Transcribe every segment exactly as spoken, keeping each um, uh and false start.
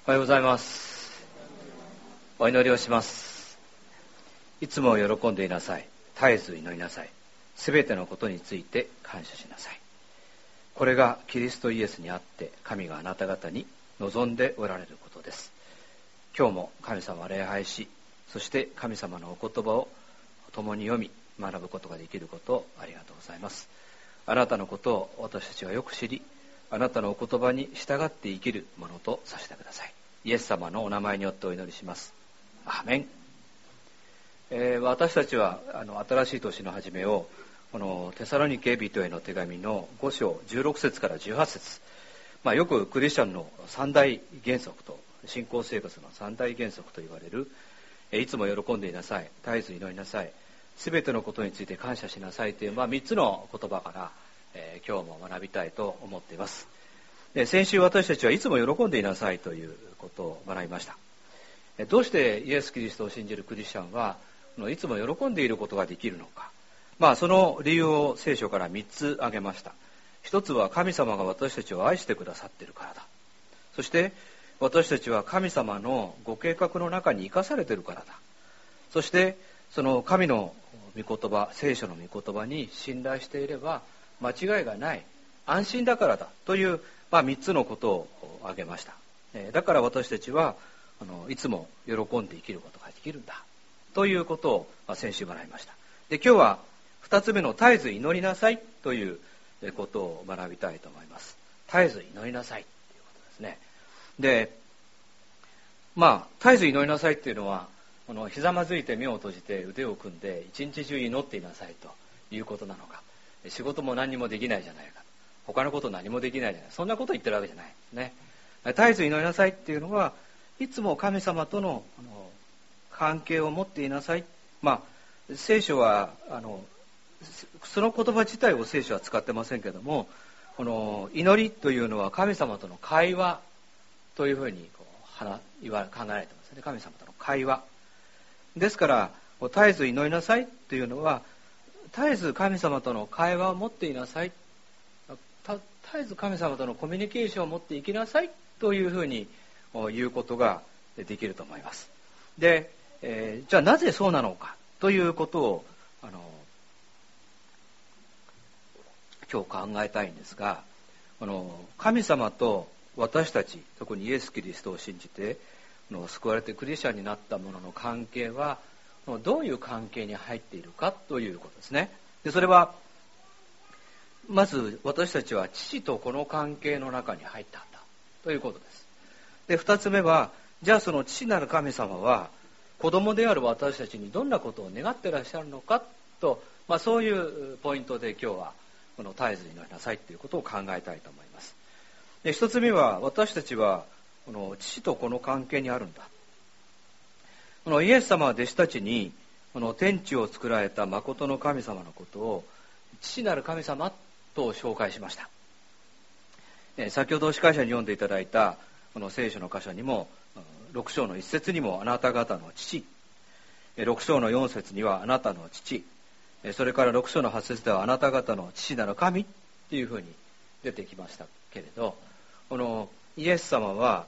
おはようございます。お祈りをします。いつも喜んでいなさい。絶えず祈りなさい。すべてのことについて感謝しなさい。これがキリストイエスにあって神があなた方に望んでおられることです。今日も神様を礼拝し、そして神様のお言葉を共に読み学ぶことができることをありがとうございます。あなたのことを私たちはよく知り、あなたのお言葉に従って生きるものとさせてください。イエス様のお名前によってお祈りします。アーメン。えー、私たちはあの新しい年の初めをこのテサロニケ人への手紙のご章じゅうろく節からじゅうはち節、まあ、よくクリスチャンの三大原則と信仰生活の三大原則と言われる、えー、いつも喜んでいなさい、絶えず祈りなさい、すべてのことについて感謝しなさいという、まあ、みっつの言葉から、えー、今日も学びたいと思っています。で、先週私たちはいつも喜んでいなさいということを学びました。どうしてイエス・キリストを信じるクリスチャンはいつも喜んでいることができるのか。まあその理由を聖書からみっつ挙げました。一つは神様が私たちを愛してくださっているからだ。そして私たちは神様のご計画の中に生かされているからだ。そしてその神の御言葉、聖書の御言葉に信頼していれば間違いがない、安心だからだという、まあ、みっつのことを挙げました。だから私たちはあのいつも喜んで生きることができるんだということを先週学びました。で、今日はふたつめの絶えず祈りなさいということを学びたいと思います。絶えず祈りなさいということですね。で、まあ絶えず祈りなさいっていうのはこのひざまずいて目を閉じて腕を組んで一日中祈っていなさいということなのか、仕事も何もできないじゃないか、他のこと何もできないじゃない、そんなこと言ってるわけじゃないですね。絶えず祈りなさいっていうのはいつも神様との、あの関係を持っていなさい。まあ聖書はあのその言葉自体を聖書は使ってませんけども、この祈りというのは神様との会話というふうにこう言わ考えられてますね。神様との会話ですから、絶えず祈りなさいというのは絶えず神様との会話を持っていなさい、絶えず神様とのコミュニケーションを持っていきなさいというふうに言うことができると思います。で、えー、じゃあなぜそうなのかということをあの今日考えたいんですが、この神様と私たち、特にイエス・キリストを信じての救われてクリスチャンになった者の関係はどういう関係に入っているかということですね。で、それはまず私たちは父とこの関係の中に入ったんだということです。で、二つ目は、じゃあその父なる神様は子供である私たちにどんなことを願っていらっしゃるのかと、まあ、そういうポイントで今日はこの絶えず祈りなさいということを考えたいと思います。で、一つ目は、私たちはこの父とこの関係にあるんだ。このイエス様は弟子たちにこの天地を作られた真の神様のことを父なる神様と紹介しました。先ほど司会者に読んでいただいたこの聖書の箇所にもろく章のいち節にもあなた方の父、ろく章のよん節にはあなたの父、それからろく章のはち節ではあなた方の父なる神っていうふうに出てきましたけれど、このイエス様は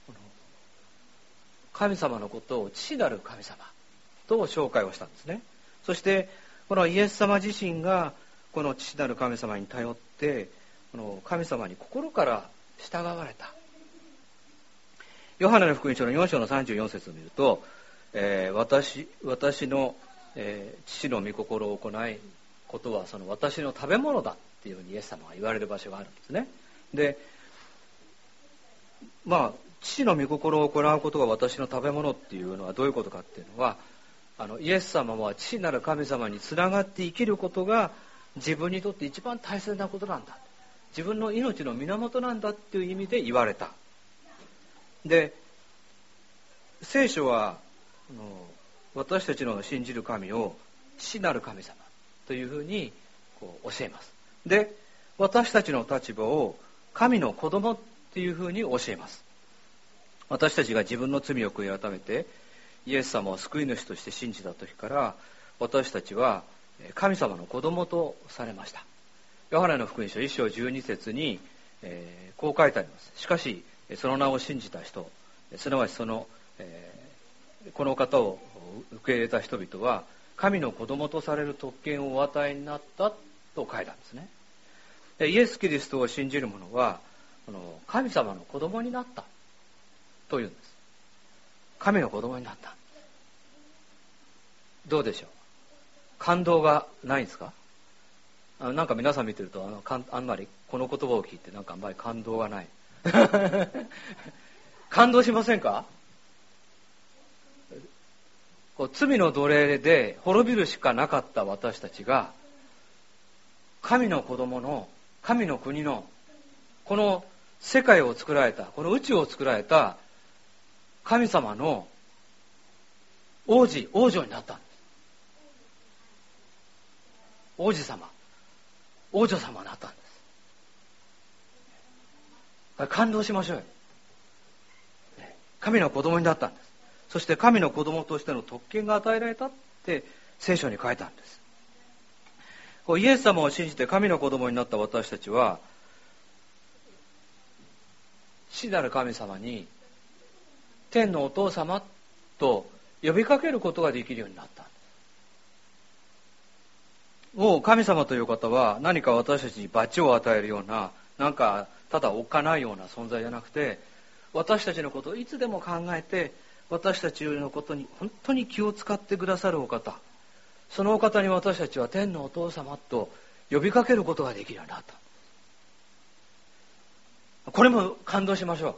神様のことを父なる神様と紹介をしたんですね。そしてこのイエス様自身がこの父なる神様に頼ってこの神様に心から従われた。ヨハネの福音書のよん章のさんじゅうよん節を見ると、えー、私, 私の、えー、父の御心を行いことはその私の食べ物だっていうふうにイエス様が言われる場所があるんですね。で、まあ父の御心を行うことが私の食べ物っていうのはどういうことかっていうのは、あのイエス様は父なる神様につながって生きることが自分にとって一番大切なことなんだ、自分の命の源なんだっていう意味で言われた。で、聖書は私たちの信じる神を父なる神様というふうにこう教えます。で、私たちの立場を神の子供っていうふうに教えます。私たちが自分の罪を悔い改めてイエス様を救い主として信じた時から、私たちは神様の子供とされました。ヨハネの福音書いち章じゅうに節に、えー、こう書いてあります。しかしその名を信じた人、 すなわちその、えー、この方を受け入れた人々は神の子供とされる特権をお与えになったと書いたんですね。でイエス・キリストを信じる者はこの神様の子供になったというんです。神の子供になった。どうでしょう、感動がないんですか？あなんか皆さん見てるとあのかんあんまりこの言葉を聞いてなんかあんまり感動がない感動しませんか？こう罪の奴隷で滅びるしかなかった私たちが神の子供の神の国のこの世界を作られたこの宇宙を作られた神様の王子王女になったんです。王子様王女様になったんです。感動しましょうよ。神の子供になったんです。そして神の子供としての特権が与えられたって聖書に書いたんです。こうイエス様を信じて神の子供になった私たちは父なる神様に天のお父様と呼びかけることができるようになったんです。もう神様という方は何か私たちに罰を与えるようななんかただおっかないような存在じゃなくて、私たちのことをいつでも考えて私たちのことに本当に気を使ってくださるお方、そのお方に私たちは天のお父様と呼びかけることができるようになった。これも感動しましょう。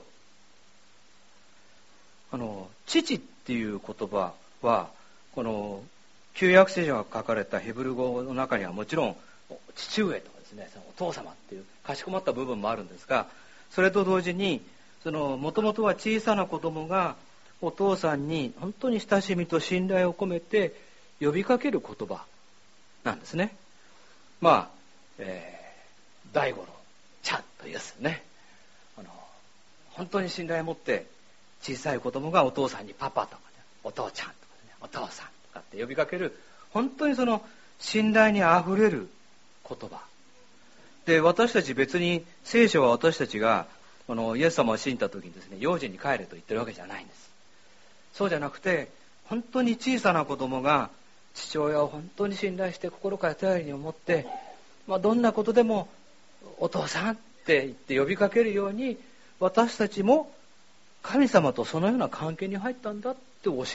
あの父っていう言葉はこの旧約聖書が書かれたヘブル語の中にはもちろん父上とかですね、そのお父様っていうかしこまった部分もあるんですが、それと同時にそのもともとは小さな子供がお父さんに本当に親しみと信頼を込めて呼びかける言葉なんですね。まあ、えー、大五郎ちゃんと言うですね。あの本当に信頼を持って小さい子供がお父さんにパパとか、ね、お父ちゃんとか、ね、お父さんとかって呼びかける本当にその信頼にあふれる言葉で、私たち別に聖書は私たちがこのイエス様を信じた時にですね、幼児に帰れと言ってるわけじゃないんです。そうじゃなくて本当に小さな子供が父親を本当に信頼して心から頼りに思って、まあ、どんなことでもお父さんって言って呼びかけるように私たちも神様とそのような関係に入ったんだって教えてるんです。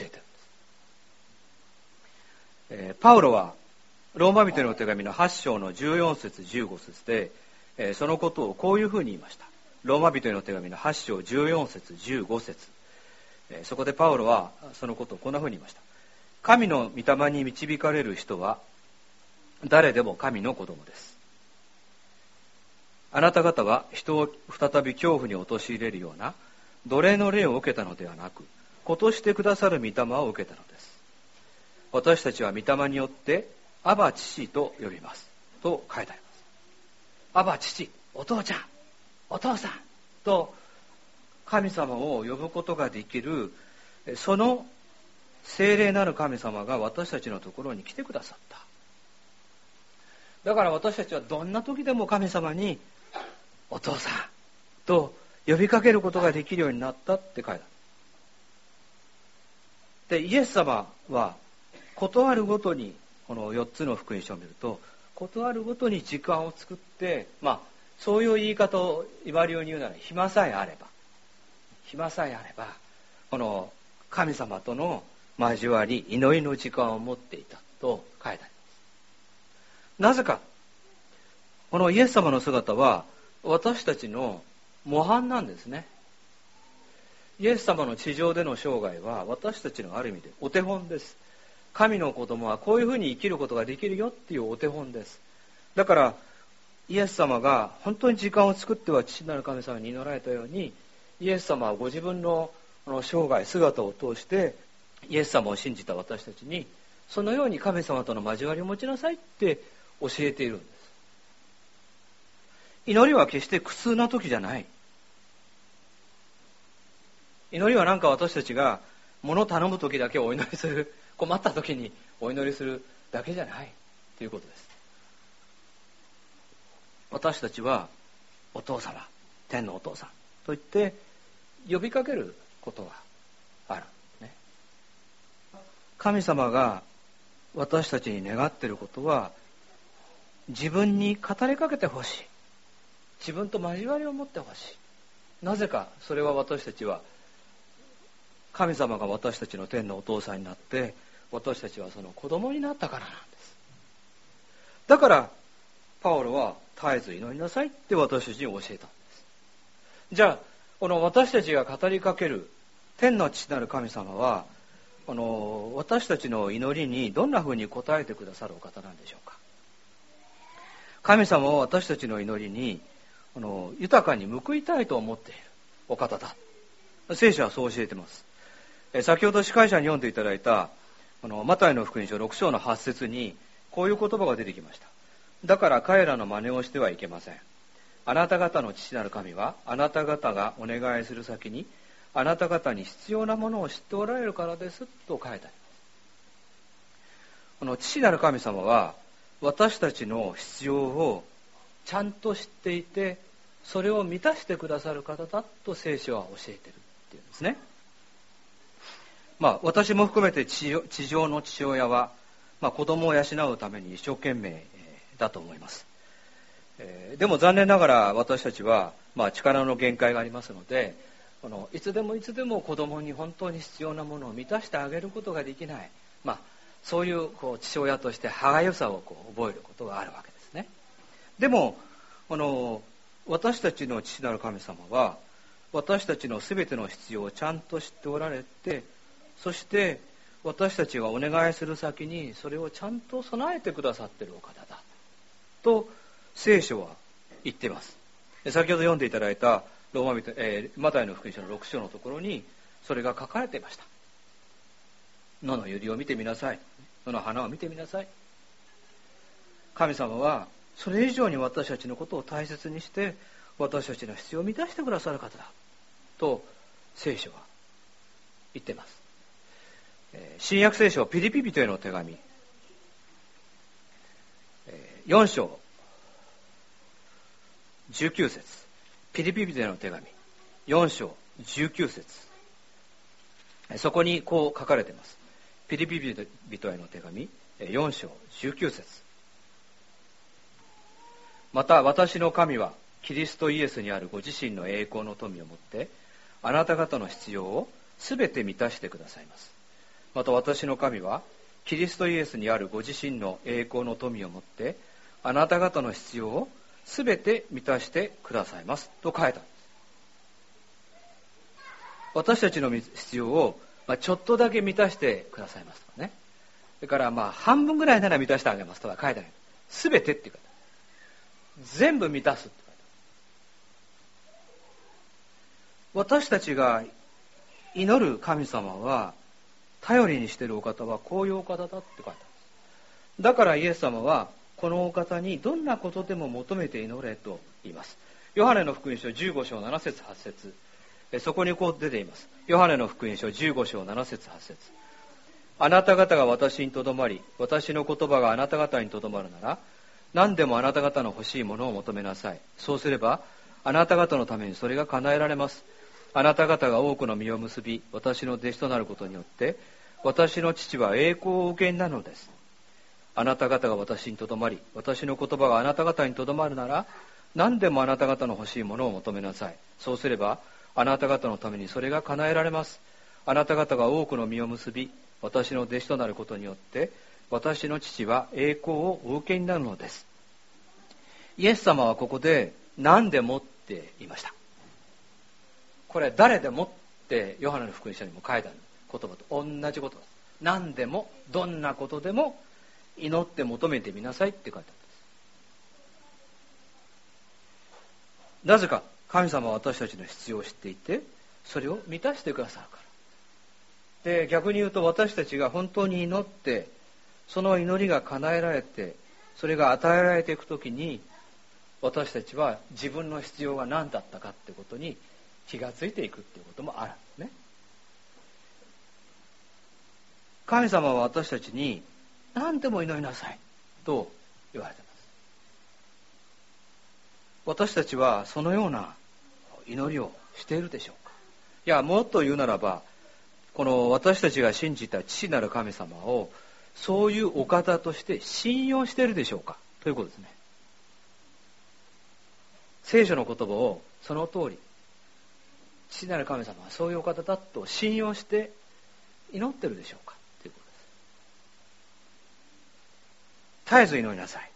えー、パウロはローマ人の手紙のはち章のじゅうよん節じゅうご節で、えー、そのことをこういうふうに言いました。ローマ人の手紙のはち章じゅうよん節じゅうご節、えー、そこでパウロはそのことをこんなふうに言いました。神の御霊に導かれる人は誰でも神の子供です。あなた方は人を再び恐怖に陥れるような奴隷の霊を受けたのではなく、子としてくださる御霊を受けたのです。私たちは御霊によってアバ父と呼びますと書いてあります。アバ父、お父ちゃん、お父さんと神様を呼ぶことができる、その聖霊なる神様が私たちのところに来てくださった。だから私たちはどんな時でも神様にお父さんと呼びかけることができるようになったって書いてある。で、イエス様は事あるごとにこのよっつの福音書を見ると、事あるごとに時間を作って、まあそういう言い方を言われるように言うなら、暇さえあれば暇さえあればこの神様との交わり、祈りの時間を持っていたと書いてあります。なぜか、このイエス様の姿は私たちの模範なんですね。イエス様の地上での生涯は私たちのある意味でお手本です。神の子供はこういうふうに生きることができるよっていうお手本です。だからイエス様が本当に時間を作っては父なる神様に祈られたように、イエス様はご自分の生涯姿を通してイエス様を信じた私たちにそのように神様との交わりを持ちなさいって教えているんです。祈りは決して苦痛な時じゃない。祈りはなんか私たちが物を頼む時だけお祈りする、困った時にお祈りするだけじゃないということです。私たちはお父様、天のお父さんと言って呼びかけることがある、ね、神様が私たちに願っていることは、自分に語りかけてほしい、自分と交わりを持ってほしい。なぜか、それは私たちは神様が私たちの天のお父さんになって、私たちはその子供になったからなんです。だからパウロは絶えず祈りなさいって私たちに教えたんです。じゃあ、この私たちが語りかける天の父なる神様は、この私たちの祈りにどんなふうに応えてくださるお方なんでしょうか。神様は私たちの祈りにこの豊かに報いたいと思っているお方だ。聖書はそう教えています。え先ほど司会者に読んでいただいたこのマタイの福音書ろく章のはち節にこういう言葉が出てきました。だから彼らの真似をしてはいけません。あなた方の父なる神はあなた方がお願いする先にあなた方に必要なものを知っておられるからですと書いてあります。この父なる神様は私たちの必要をちゃんと知っていて、それを満たしてくださる方だと聖書は教えているっていうんですね。まあ私も含めて地上、地上の父親は、まあ、子供を養うために一生懸命だと思います。えー、でも残念ながら私たちは、まあ、力の限界がありますので、このいつでもいつでも子供に本当に必要なものを満たしてあげることができない、まあ、そういう、こう父親として歯がゆさをこう覚えることがあるわけですね。でもこの私たちの父なる神様は私たちのすべての必要をちゃんと知っておられて、そして私たちがお願いする先にそれをちゃんと備えてくださっているお方だと聖書は言っています。先ほど読んでいただいたローマ人、えー、マタイの福音書のろく章のところにそれが書かれていました。野の百合を見てみなさい、野の花を見てみなさい。神様はそれ以上に私たちのことを大切にして私たちの必要を満たしてくださる方だと聖書は言っています。新約聖書ピリピ人への手紙よん章じゅうきゅう節、ピリピ人への手紙よん章じゅうきゅう節、そこにこう書かれています。ピリピ人への手紙よん章じゅうきゅう節、また私の神はキリストイエスにあるご自身の栄光の富をもってあなた方の必要をすべて満たしてくださいます。また私の神はキリストイエスにあるご自身の栄光の富をもってあなた方の必要をすべて満たしてくださいますと書いたんです。私たちの必要を、まあ、ちょっとだけ満たしてくださいますとかね、それからまあ半分ぐらいなら満たしてあげますとか書いてある。すべてっていうか全部満たすって書いてある。私たちが祈る神様は頼りにしているお方はこういうお方だって書いてあるんです。だからイエス様はこのお方にどんなことでも求めて祈れと言います。ヨハネの福音書じゅうご章なな節はち節、そこにこう出ています。ヨハネの福音書じゅうご章なな節はち節、あなた方が私にとどまり私の言葉があなた方にとどまるなら何でもあなた方の欲しいものを求めなさい。そうすればあなた方のためにそれが叶えられます。あなた方が多くの実を結び私の弟子となることによって私の父は栄光をお受けになるのです。あなた方が私にとどまり私の言葉があなた方にとどまるなら何でもあなた方の欲しいものを求めなさい。そうすればあなた方のためにそれが叶えられます。あなた方が多くの実を結び私の弟子となることによって私の父は栄光をお受けになるのです。イエス様はここで何でもって言いました。これ誰でもってヨハネの福音書にも書いてある言葉と同じことです。何でもどんなことでも祈って求めてみなさいって書いてあるんです。なぜか神様は私たちの必要を知っていてそれを満たしてくださるから。で逆に言うと私たちが本当に祈ってその祈りが叶えられてそれが与えられていくときに私たちは自分の必要が何だったかってことに気がついていくっていうこともあるんですね。神様は私たちに何でも祈りなさいと言われています。私たちはそのような祈りをしているでしょうか。 いや、もっと言うならば、この私たちが信じた父なる神様をそういうお方として信用しているでしょうかということですね。聖書の言葉をその通り、父なる神様はそういうお方だと信用して祈ってるでしょうかということです。絶えず祈りなさい。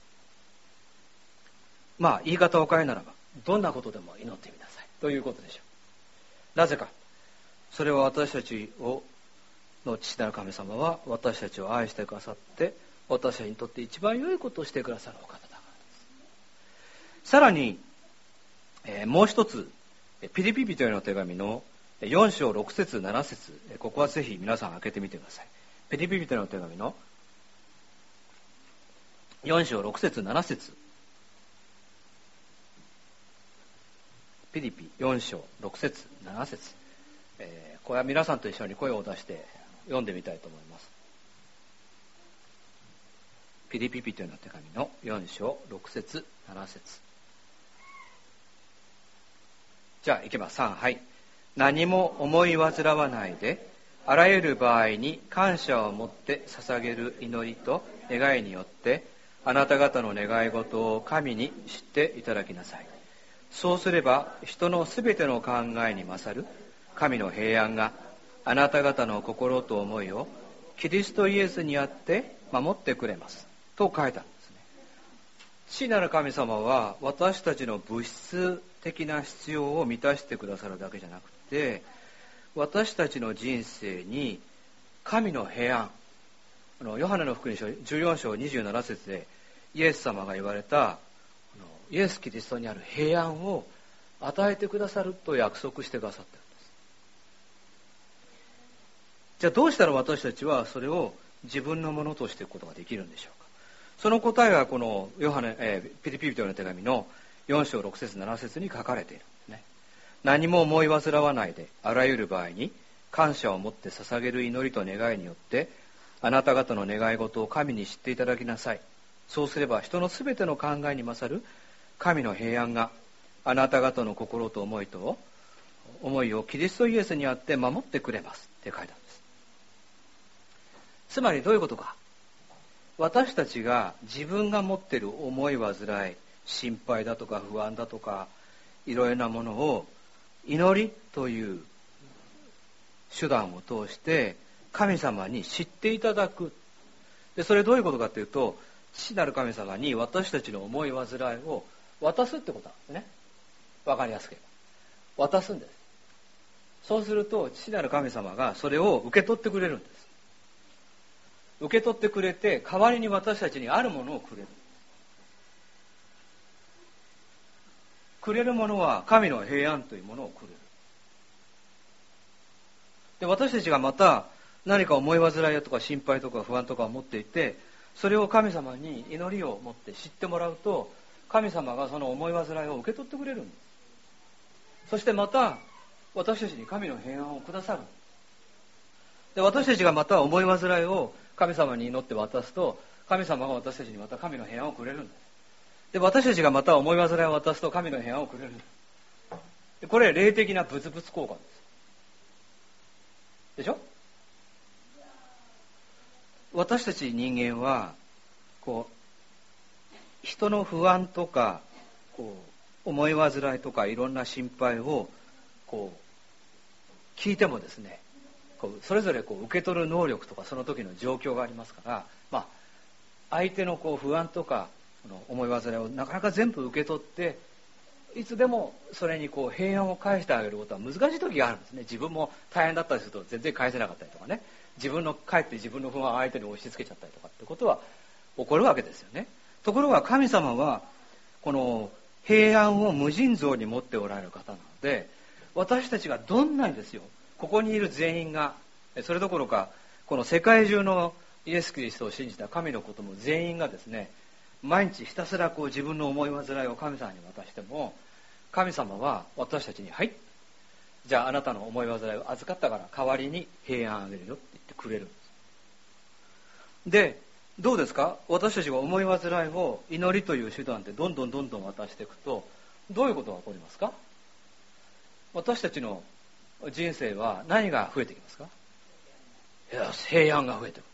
まあ言い方を変えならば、どんなことでも祈ってみなさいということでしょう。なぜか、それは私たちをの父なる神様は私たちを愛してくださって、私たちにとって一番良いことをしてくださるお方だからです。さらに、えー、もう一つ、ピリピ人への手紙のよん章ろく節なな節、ここはぜひ皆さん開けてみてください。ピリピ人への手紙のよん章ろく節なな節、ピリピよん章ろく節なな節、えー、これは皆さんと一緒に声を出して読んでみたいと思います。ピリピ人への手紙のよん章ろく節なな節、じゃあいきます。さん、はい。何も思い煩わないで、あらゆる場合に感謝を持って捧げる祈りと願いによって、あなた方の願い事を神に知っていただきなさい。そうすれば、人のすべての考えに勝る神の平安があなた方の心と思いをキリストイエスにあって守ってくれますと書いたんですね。父なる神様は私たちの物質的な必要を満たしてくださるだけじゃなくて、私たちの人生に神の平安、あのヨハネの福音書じゅうよん章にじゅうなな節でイエス様が言われたイエス・キリストにある平安を与えてくださると約束してくださっているんです。じゃあどうしたら私たちはそれを自分のものとしていくことができるんでしょうか。その答えはこのヨハネ、えー、ピリピ人への手紙のよん章ろく節なな節に書かれているんですね。何も思い煩わないで、あらゆる場合に感謝を持って捧げる祈りと願いによってあなた方の願い事を神に知っていただきなさい。そうすれば人のすべての考えに勝る神の平安があなた方の心と思いと思いをキリストイエスにあって守ってくれますって書いてあるんです。つまりどういうことか。私たちが自分が持っている思い煩い、心配だとか不安だとかいろいろなものを祈りという手段を通して神様に知っていただく。でそれどういうことかというと、父なる神様に私たちの思い煩いを渡すってことなんですね。わかりやすく言えば渡すんです。そうすると父なる神様がそれを受け取ってくれるんです。受け取ってくれて、代わりに私たちにあるものをくれる。くれるものは神の平安というものをくれる。で私たちがまた何か思い煩いとか心配とか不安とかを持っていて、それを神様に祈りを持って知ってもらうと、神様がその思い煩いを受け取ってくれるんです。そしてまた私たちに神の平安をくださる。で私たちがまた思い煩いを神様に祈って渡すと、神様が私たちにまた神の平安をくれるんです。で私たちがまた思い煩いを渡すと神の平安をくれるんです。でこれ霊的な物々交換です。でしょ。私たち人間はこう人の不安とかこう思い煩いとかいろんな心配をこう聞いてもですね、こうそれぞれこう受け取る能力とかその時の状況がありますから、まあ、相手のこう不安とかの思い煩いをなかなか全部受け取っていつでもそれにこう平安を返してあげることは難しい時があるんですね。自分も大変だったりすると全然返せなかったりとかね、自分のかえって自分の不安を相手に押し付けちゃったりとかってことは起こるわけですよね。ところが神様はこの平安を無尽蔵に持っておられる方なので、私たちがどんなにですよ、ここにいる全員が、それどころかこの世界中のイエス・キリストを信じた神のことも全員がですね、毎日ひたすらこう自分の思い煩いを神様に渡しても、神様は私たちに、はい、じゃああなたの思い煩いを預かったから代わりに平安あげるよって言ってくれるんです。でどうですか。私たちが思い煩いを祈りという手段でどんどんどんどん渡していくと、どういうことが起こりますか。私たちの人生は何が増えてきますか？いや、平安が増えてくる。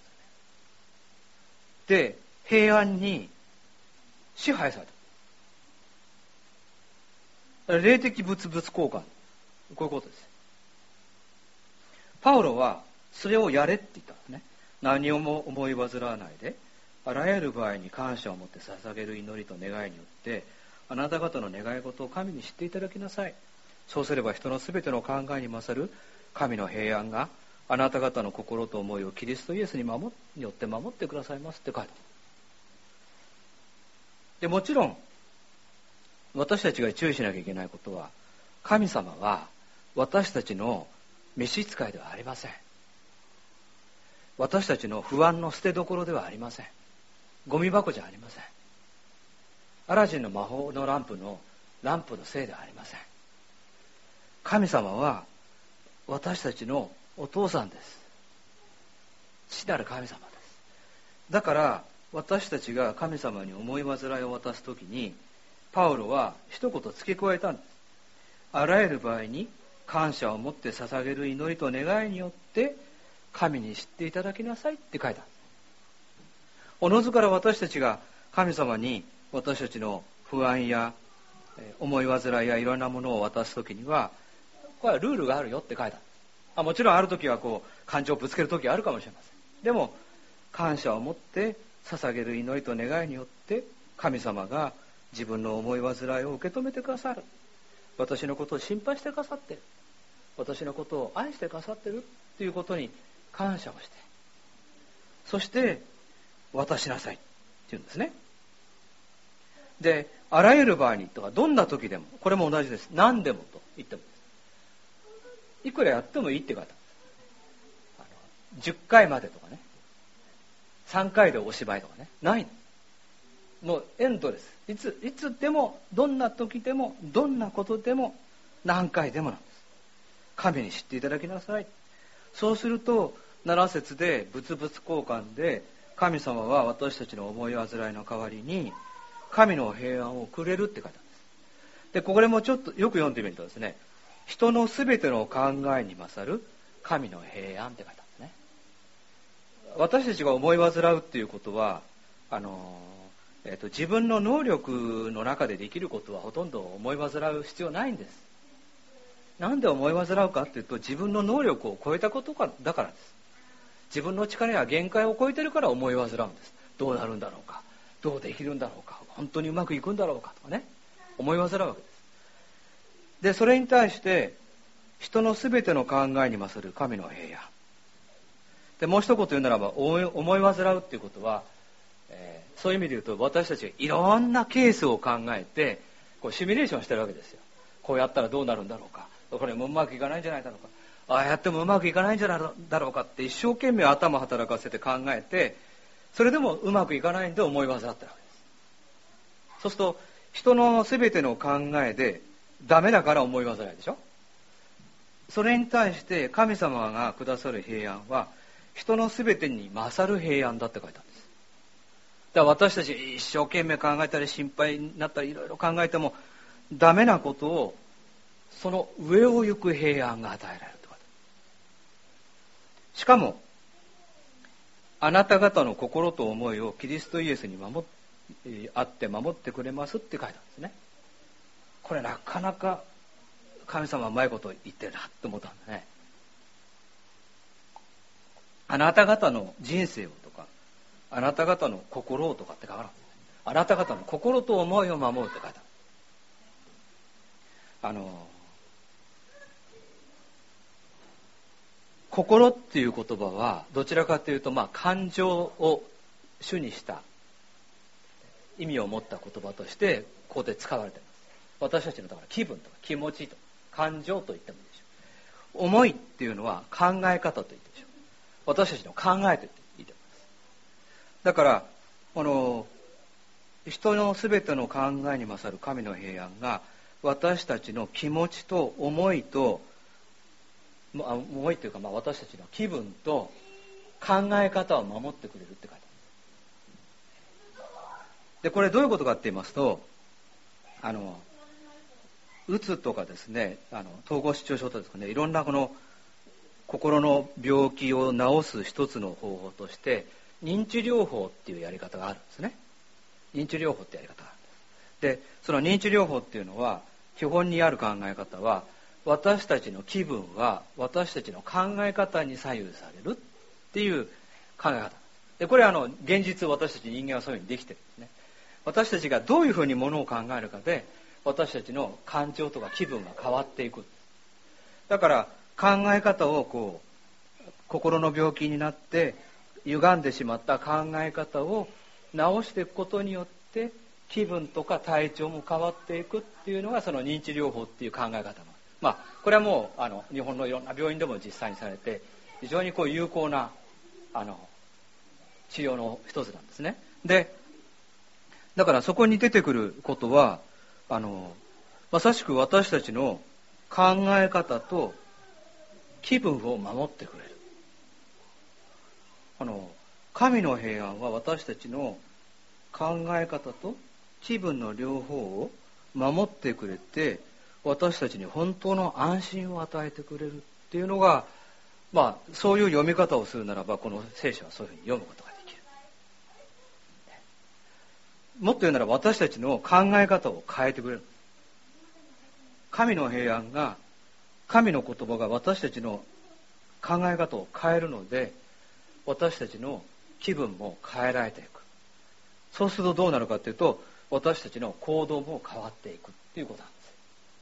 で、平安に支配された。霊的物々交換。こういうことです。パウロはそれをやれって言ったんですね。何をも思い煩わないで、あらゆる場合に感謝を持って捧げる祈りと願いによって、あなた方の願い事を神に知っていただきなさい。そうすれば人のすべての考えに勝る神の平安があなた方の心と思いをキリストイエスに守によって守ってくださいますって書いてある。で、もちろん私たちが注意しなきゃいけないことは、神様は私たちの召使いではありません。私たちの不安の捨てどころではありません。ゴミ箱じゃありません。アラジンの魔法のランプのランプのせいではありません。神様は私たちのお父さんです。父なる神様です。だから私たちが神様に思い煩いを渡すときに、パウロは一言付け加えたんです。あらゆる場合に感謝を持って捧げる祈りと願いによって神に知っていただきなさいって書いた。おのずから私たちが神様に私たちの不安や思い煩いやいろんなものを渡すときには、これはルールがあるよって書いた。あもちろんあるときはこう感情をぶつけるときはあるかもしれません。でも感謝を持って捧げる祈りと願いによって神様が自分の思い煩いを受け止めてくださる。私のことを心配してくださっている。私のことを愛してくださっているということに感謝をして、そして渡しなさいって言うんですね。で、あらゆる場合にとかどんな時でも、これも同じです。何でもと言ってもいくらやってもいいって書いてある。あのじゅっかいまでとかね、さんかいでおしまいとかね、ないの。もうエンドレス。いついつでも、どんな時でも、どんなことでも、何回でもなんです。神に知っていただきなさい。そうするとなな節で物々交換で、神様は私たちの思い煩いの代わりに神の平安をくれるって書いてあるんです。で、これもちょっとよく読んでみるとですね、人のすべての考えに勝る神の平安って書いてあるんですね。私たちが思い煩うっていうことは、あの、えーと、自分の能力の中でできることはほとんど思い煩う必要ないんです。なんで思い煩うかっていうと、自分の能力を超えたことかだからです。自分の力や限界を超えてるから思い煩うんです。どうなるんだろうか、どうできるんだろうか、本当にうまくいくんだろうかとかね、思い煩うわけです。で、それに対して人のすべての考えに勝る神の平安で、もう一言言うならば、思い煩うっていうことは、えー、そういう意味で言うと、私たちがいろんなケースを考えてこうシミュレーションしてるわけですよ。こうやったらどうなるんだろうか、これもうまくいかないんじゃないだろうか、ああやってもうまくいかないんじゃないだろうかって一生懸命頭働かせて考えて、それでもうまくいかないんで思い煩ってるわけです。そうすると人のすべての考えでダメだから思い煩いでしょ。それに対して神様がくださる平安は人のすべてに勝る平安だって書いてあるんです。だから私たち一生懸命考えたり心配になったりいろいろ考えてもダメなことを、その上を行く平安が与えられるとか。しかもあなた方の心と思いをキリストイエスに守っあって守ってくれますって書いてあるんですね。これなかなか神様はうまいこと言ってるなって思ったんだね。あなた方の人生をとか、あなた方の心をとかって書かなかった。あなた方の心と思いを守るって書いてある。あの心っていう言葉はどちらかというと、まあ感情を主にした意味を持った言葉としてここで使われています。私たちのだから気分とか気持ちとか感情と言ってもいいでしょう。思いっていうのは考え方と言っていいでしょう。私たちの考えていいと思います。だからこの人のすべての考えに勝る神の平安が私たちの気持ちと思いと思いというか、まあ私たちの気分と考え方を守ってくれるって書いてある。で、これどういうことかって言いますと、あのうつとかですね、あの統合失調症とですね、いろんなこの心の病気を治す一つの方法として認知療法っていうやり方があるんですね。認知療法ってやり方があるんです。でその認知療法っていうのは、基本にある考え方は、私たちの気分は私たちの考え方に左右されるっていう考え方で、これはあの現実、私たち人間はそういうふうにできてるんですね。私たちがどういうふうにものを考えるかで、私たちの感情とか気分が変わっていく。だから考え方をこう心の病気になって歪んでしまった考え方を直していくことによって気分とか体調も変わっていくっていうのが、その認知療法っていう考え方の、まあこれはもうあの日本のいろんな病院でも実際にされて、非常にこう有効なあの治療の一つなんですね。でだからそこに出てくることは、あのまさしく私たちの考え方と気分を守ってくれる。あの神の平安は私たちの考え方と気分の両方を守ってくれて、私たちに本当の安心を与えてくれるっていうのが、まあそういう読み方をするならば、この聖書はそういうふうに読むことができる。もっと言うならば、私たちの考え方を変えてくれる。神の平安が、神の言葉が私たちの考え方を変えるので、私たちの気分も変えられていく。そうするとどうなるかというと、私たちの行動も変わっていくということなんです。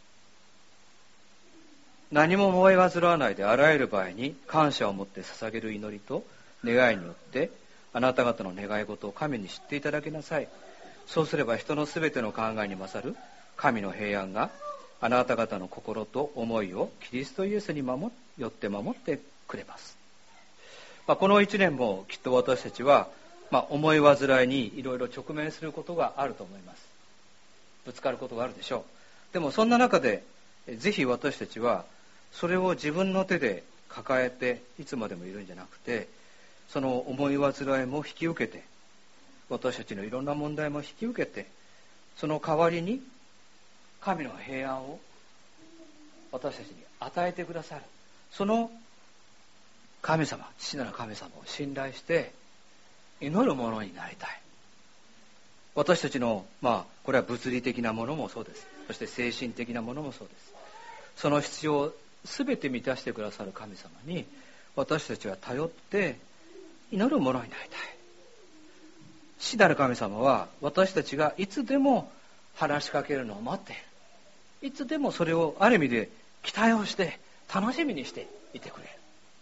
何も思い煩わないで、あらゆる場合に感謝を持って捧げる祈りと願いによって、あなた方の願い事を神に知っていただきなさい。そうすれば人のすべての考えに勝る神の平安が、あなた方の心と思いをキリストイエスに守よって守ってくれます。まあ、この一年もきっと私たちは、まあ、思い煩いにいろいろ直面することがあると思います。ぶつかることがあるでしょう。でもそんな中で、ぜひ私たちはそれを自分の手で抱えていつまでもいるんじゃなくて、その思い煩いも引き受けて、私たちのいろんな問題も引き受けて、その代わりに神の平安を私たちに与えてくださる、その神様、父なる神様を信頼して祈るものになりたい。私たちの、まあこれは物理的なものもそうです。そして精神的なものもそうです。その必要を全て満たしてくださる神様に私たちは頼って祈るものになりたい。父なる神様は私たちがいつでも話しかけるのを待っている。いつでもそれをある意味で期待をして楽しみにしていてくれる。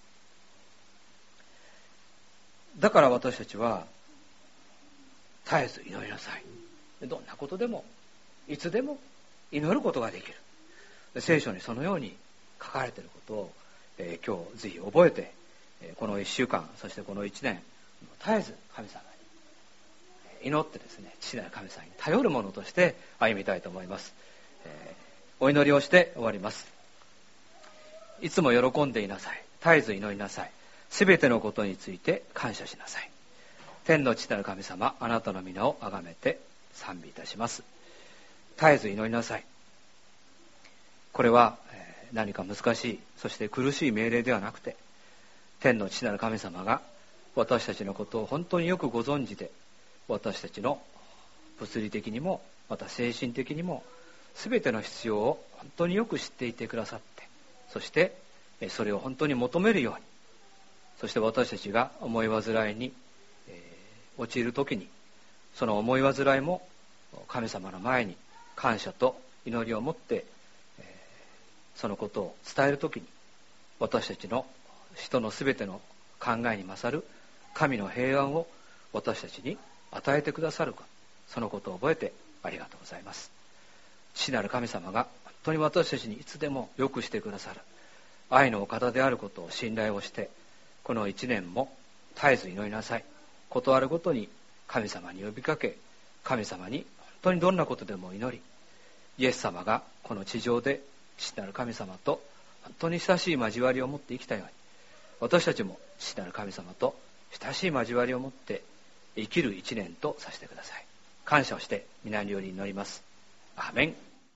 だから私たちは絶えず祈りなさい。どんなことでもいつでも祈ることができる。聖書にそのように書かれていることを、えー、今日ぜひ覚えて、えー、このいっしゅうかん、そしてこのいちねん絶えず神様に祈ってですね、父なる神様に頼るものとして歩みたいと思います。えー、お祈りをして終わります。いつも喜んでいなさい。絶えず祈りなさい。すべてのことについて感謝しなさい。天の父なる神様、あなたの皆をあがめて賛美いたします。絶えず祈りなさい。これは何か難しい、そして苦しい命令ではなくて、天の父なる神様が私たちのことを本当によくご存知で、私たちの物理的にもまた精神的にも全ての必要を本当によく知っていてくださって、そしてそれを本当に求めるように、そして私たちが思い煩いに、えー、陥る時に、その思い煩いも神様の前に感謝と祈りを持って、えー、そのことを伝える時に、私たちの人のすべての考えに勝る神の平安を私たちに与えてくださるか、そのことを覚えてありがとうございます。父なる神様が本当に私たちにいつでもよくしてくださる愛のお方であることを信頼をして、この一年も絶えず祈りなさい。ことあるごとに神様に呼びかけ、神様に本当にどんなことでも祈り、イエス様がこの地上で父なる神様と本当に親しい交わりを持って生きたように、私たちも父なる神様と親しい交わりを持って生きる一年とさせてください。感謝をして皆により祈ります。アーメン。